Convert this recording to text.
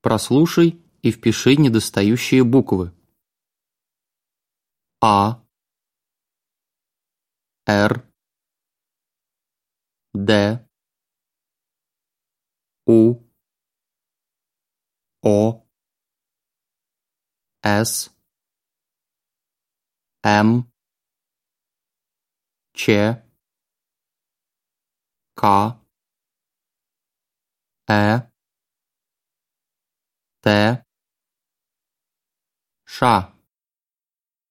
Прослушай и впиши недостающие буквы. А, Р, Д, У, О, С, М, Ч, К, Т, Ш.